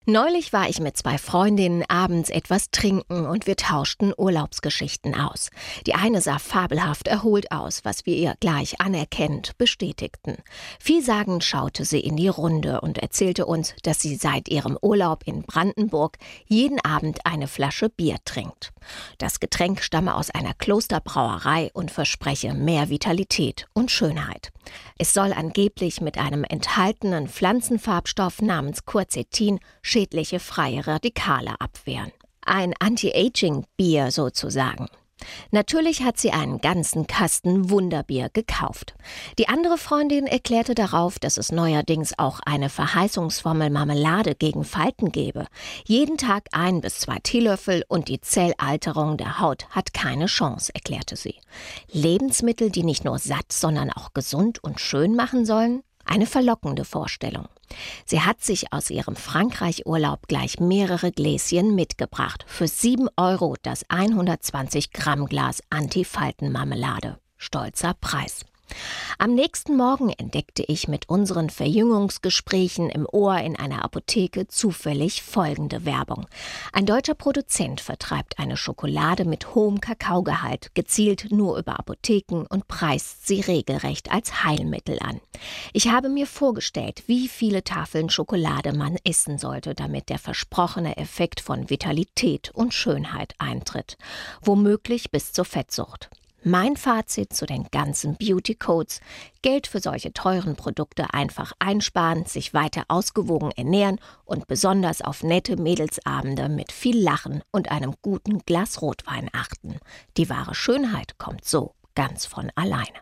Neulich war ich mit 2 Freundinnen abends etwas trinken und wir tauschten Urlaubsgeschichten aus. Die eine sah fabelhaft erholt aus, was wir ihr gleich anerkennend bestätigten. Vielsagend schaute sie in die Runde und erzählte uns, dass sie seit ihrem Urlaub in Brandenburg jeden Abend eine Flasche Bier trinkt. Das Getränk stamme aus einer Klosterbrauerei und verspreche mehr Vitalität und Schönheit. Es soll angeblich mit einem enthaltenen Pflanzenfarbstoff namens Quercetin schädliche freie Radikale abwehren. Ein Anti-Aging-Bier sozusagen. Natürlich hat sie einen ganzen Kasten Wunderbier gekauft. Die andere Freundin erklärte darauf, dass es neuerdings auch eine verheißungsvolle Marmelade gegen Falten gebe. Jeden Tag 1 bis 2 Teelöffel und die Zellalterung der Haut hat keine Chance, erklärte sie. Lebensmittel, die nicht nur satt, sondern auch gesund und schön machen sollen? Eine verlockende Vorstellung. Sie hat sich aus ihrem Frankreich-Urlaub gleich mehrere Gläschen mitgebracht. Für 7 € das 120 Gramm Glas Antifaltenmarmelade. Stolzer Preis. Am nächsten Morgen entdeckte ich mit unseren Verjüngungsgesprächen im Ohr in einer Apotheke zufällig folgende Werbung. Ein deutscher Produzent vertreibt eine Schokolade mit hohem Kakaogehalt, gezielt nur über Apotheken und preist sie regelrecht als Heilmittel an. Ich habe mir vorgestellt, wie viele Tafeln Schokolade man essen sollte, damit der versprochene Effekt von Vitalität und Schönheit eintritt. Womöglich bis zur Fettsucht. Mein Fazit zu den ganzen Beauty-Codes: Geld für solche teuren Produkte einfach einsparen, sich weiter ausgewogen ernähren und besonders auf nette Mädelsabende mit viel Lachen und einem guten Glas Rotwein achten. Die wahre Schönheit kommt so ganz von alleine.